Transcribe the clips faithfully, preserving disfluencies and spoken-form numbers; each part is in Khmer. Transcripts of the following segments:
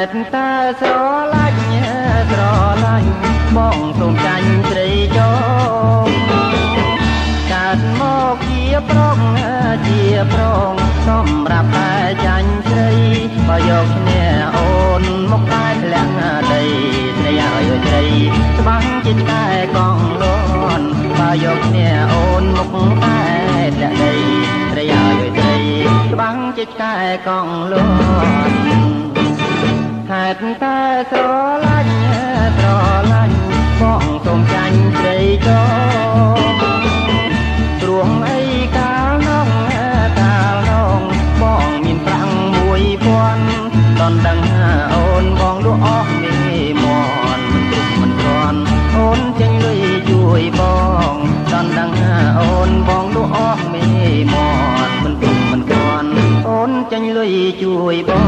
ตุតែស្រឡាញ់ស្រឡាញ់បងសូមចាញ់ស្រីចងកើតមកជាប្រុងជាប្រុងសម្រាប់តែចាញ់ស្រីបើយកឈ្នះអូនមកតែធ្លាក់ដីស្រីអើយស្រីច្បាស់ជាឆ្កែកង់លន់បើយកឈ្នះអូនមកតែធ្លាក់ដីស្រីអើយស្រីច្បាស់ជាឆ្កែកង់លន់ហេតុតែស្រឡាញ់ស្រឡាញ់បងសូមចាញ់ស្រីចងទ្រង់អីកាលនងកាលនងបងមានប្រាំងមួយពាន់តន់ដឹងអូនបងលក់អស់មីមន់មិនគ្រប់មិនគ្រាន់អូនចេញលុយជួយបងតន់ដឹងអូនបងលក់អស់មីមន់មិនគ្រប់មិនគ្រាន់អូនចេញលុយជួយបង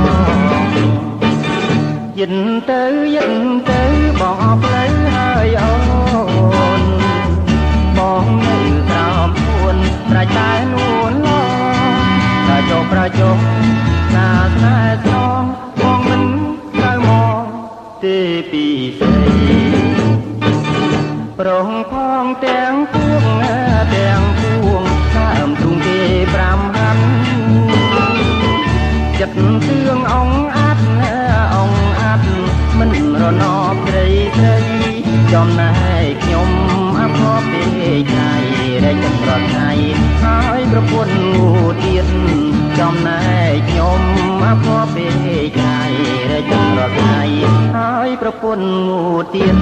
យិនទៅយិនទៅបងអស់ផ្លូវហើយអូនបងនៅក្រោមពួនប្រចតែនួនឡងប្រចុកប្រចុកណាស្នេហ៍ស្នងបងមិនត្រូវមកទេពីស្រីប្រងផងទាំងពួងទាំងពួងតាមទ្រូងគេប្រាំហាន់ចិត្តទឿងអងអាត់អងអាត់មិនរណបស្រីស្រីចំណែកខ្ញុំអភ័ព្វពេកថ្ងៃរែកចម្រត់ថ្ងៃហើយប្រពន្ធងូទៀតចំណែកខ្ញុំអភ័ព្វពេកថ្ងៃរែកចម្រត់ថ្ងៃហើយប្រពន្ធងូទៀត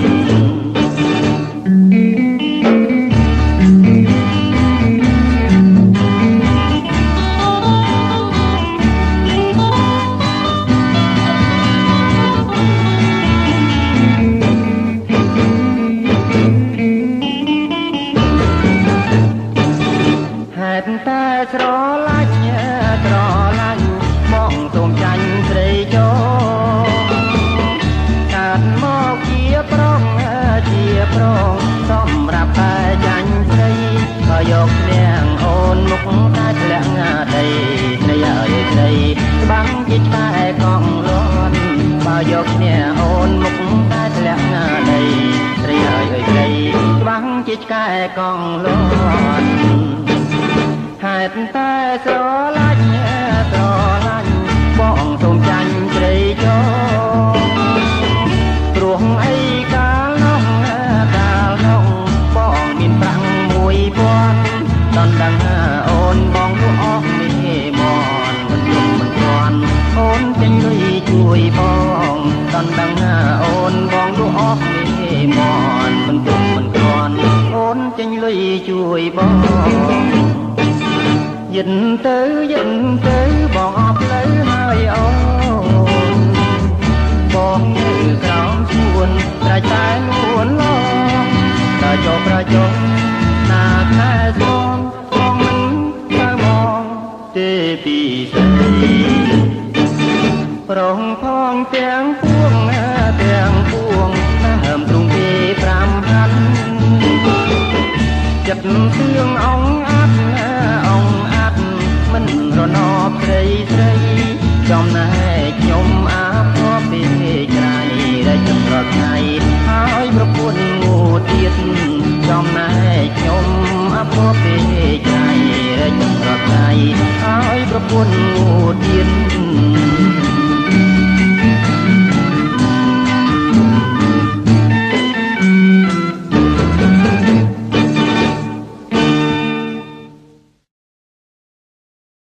តែស្រឡាញ់ស្រឡាញ់បងសូមចាញ់ស្រីចងកើតមកជាប្រុងជាប្រុងសម្រាប់តែចាញ់ស្រីក៏យកឈ្នះអូនមុខតែធ្លាក់ដីស្រីអើយស្រីច្បាំងជាឆ្កែកង់លន់បើយកឈ្នះអូនមុខតែធ្លាក់ដីស្រីអើយស្រីច្បាំងជាឆ្កែកង់លន់ហេតុតែស្រឡាញ់ស្រឡាញ់បងសូមចាញ់ស្រីចងព្រោះអីកាលនងកាលនងបងមានប្រាំងមួយពាន់តន់ដឹងអូនបងលក់អស់មីមន់មិនយំមិនគ្រាន់អូនចេញលុយជួយបងតន់ដឹងអូនបងលក់អស់មីមន់មិនយំមិនគ្រាន់អូនចេញលុយជួយបងយិនទៅយិនទៅបងអស់ផ្លូវហើយអូនបងនៅក្រោមជួនប្រចតែនួនឡងប្រចុកប្រចុកណាខែស្មងបងមិនត្រូវមកទេពីស្រីប្រងផងទាំងពួងទាំងពួងដើមទ្រូងគេប្រាំហាន់ចិត្តទឿងអងអាត់អងអាត់មិនរណបស្រីស្រីចំណែកខ្ញុំអាភ័ព្វពេកថ្ងៃរែកចម្រត់ថ្ងៃហើយប្រពន្ធងូទៀតចំណែកខ្ញុំអាភ័ព្វពេកថ្ងៃរែកចម្រត់ថ្ងៃហើយប្រពន្ធងូទៀត